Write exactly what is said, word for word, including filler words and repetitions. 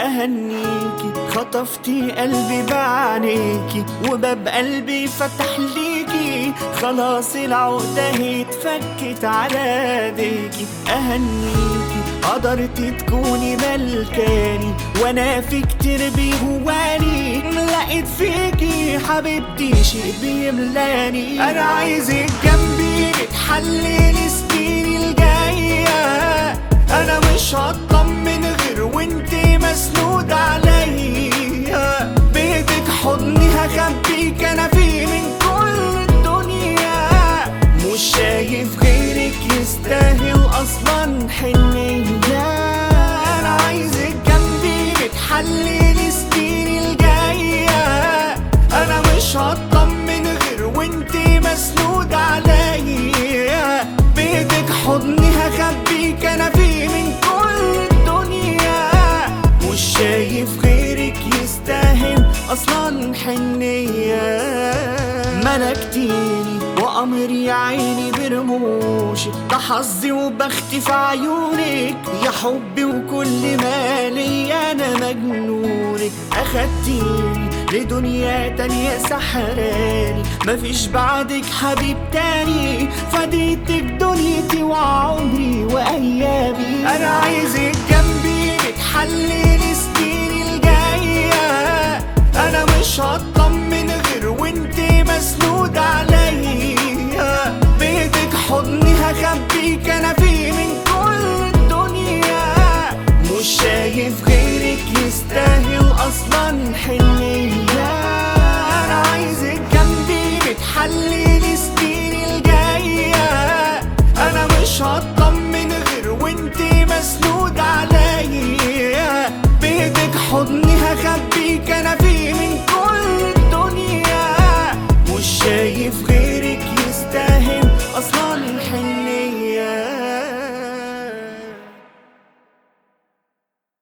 أهنيكي، خطفتي قلبي بعينيكي وباب قلبي فتح ليكي، خلاص العقدة هي اتفكت على ايديكي. أهنيكي قدرتي تكوني ملكاني وانا في كتير بيهواني، لقيت فيكي حبيبتي شي بيملاني. انا عايزك جنبي تحللي سنيني الجاية، انا مش هطمن غير وانتي مسنود عليا، بيدك حضني هخبيك انا فيه من كل الدنيا، مش شايف غيرك يستاهل اصلا حنية. انا عايزك جنبي تحللي سنيني الجاية، انا مش هطمن غير وانتي مسنود عليا، بيدك حضني هخبيك انا فيه من كل الدنيا، مش شايف غيرك يستاهل اصلا حنية. ملكتيني وقمري يا عيني برموشك، ده حظي وبختي في عيونك، يا حبي وكل مالي انا مجنونك. اخدتيني لدنيا تانية سحراني، مفيش بعدك حبيب تاني، فديتك دنيتي وعمري وايامي. انا عايزك جنبي تحللي سنيني الجاية، انا مش هطمن غير وانتي مسنود عليا، بيدك حضني هخبيك انا فيه من كل الدنيا، مش شايف غيرك يستاهل اصلا حنية.